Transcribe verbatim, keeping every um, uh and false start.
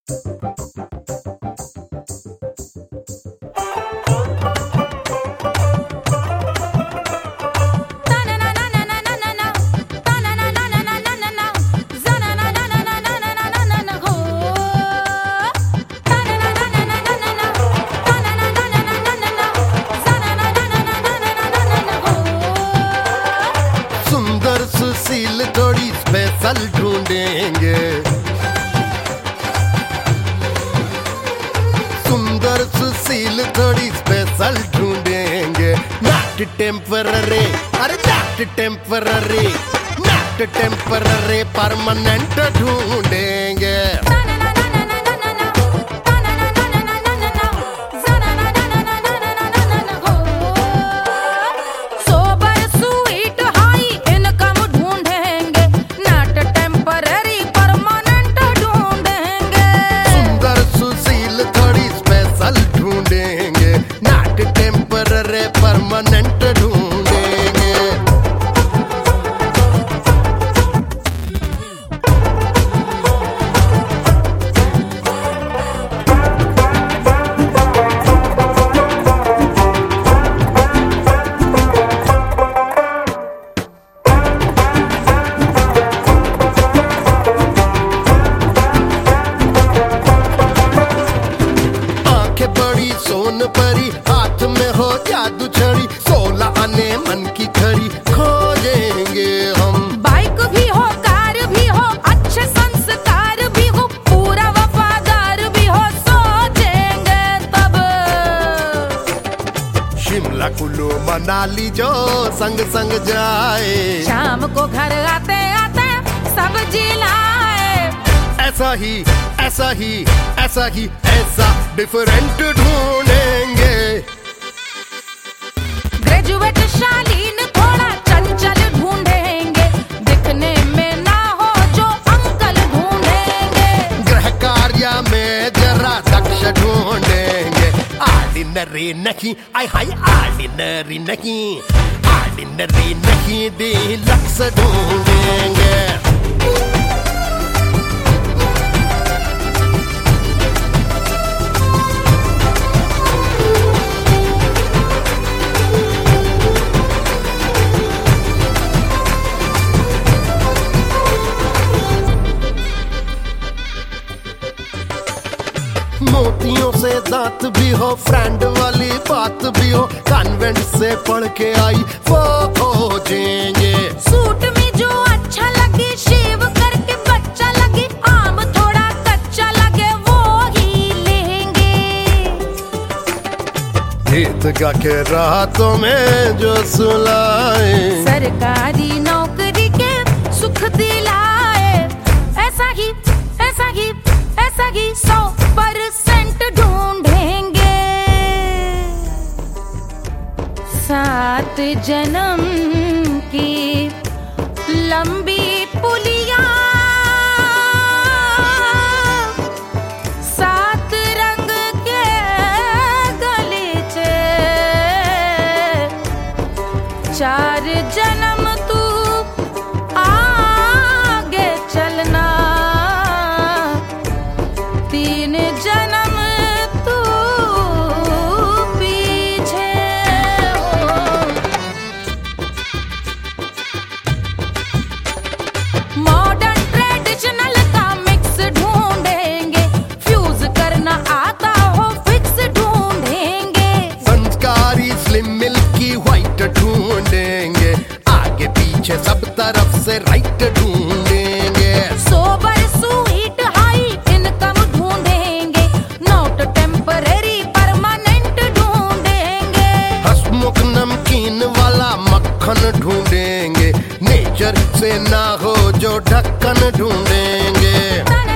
सुशील थोड़ी स्पेशल ढूंढेंगे, सुंदर सुशील थोड़ी स्पेशल ढूंढेंगे। नॉट टेम्पररी, अरे not temporary, not temporary, permanent ढूंढेंगे। परमानेंट ढूंढेंगे। आंखें बड़ी सोन परी, हाथ में हो जादू छड़ी, सोलह आने मन की खड़ी खोजेंगे हम। बाइक भी हो, कार भी हो, अच्छे संस्कार भी हो, पूरा वफादार भी हो, सोचेंगे तब। शिमला कुल्लू मनाली जो संग संग जाए, शाम को घर आते आते सब्जी लाए। ऐसा ही ऐसा ही ऐसा ही ऐसा डिफरेंट ढूंढेंगे। ग्रेजुएट शालीन थोड़ा चंचल ढूंढेंगे, दिखने में ना हो जो अंकल ढूंढेंगे। गृह कार्य में जरा दक्ष ढूंढेंगे। ऑर्डिनरी नहीं, आई हाय ऑर्डिनरी नहीं, ऑर्डिनरी नहीं, डीलक्स ढूंढेंगे। मोतियों से दांत भी हो, फ्रेंड वाली बात भी हो, कॉन्वेंट से पढ़ के आई वो खोजेंगे। सूट में जो अच्छा लगे, शेव करके बच्चा लगे, आम थोड़ा कच्चा लगे, वो ही लेंगे। ईदगाह के रातों में जो सुलाए, सरकारी नौकरी के सुख दिलाए। ऐसा ही ऐसा ही ऐसा ही सौ परसेंट ढूंढेंगे। सात जन्म की लंबी पुलिया, सात रंग के गलीचे, चार जन्म तू आगे चलना, तीन जन्म तू पीछे हो। मॉडर्न ट्रेडिशनल का मिक्स ढूंढेंगे, फ्यूज करना आता हो फिक्स ढूंढेंगे। संस्कारी स्लिम मिल्की व्हाइट ढूंढेंगे, आगे पीछे सब तरफ से राइट ढूंढेंगे। सोबर स्वीट हाई इनकम ढूंढेंगे, नॉट टेम्परेरी परमानेंट ढूंढेंगे। हंसमुख नमकीन वाला मक्खन ढूंढेंगे, नेचर से ना हो जो ढक्कन ढूंढेंगे।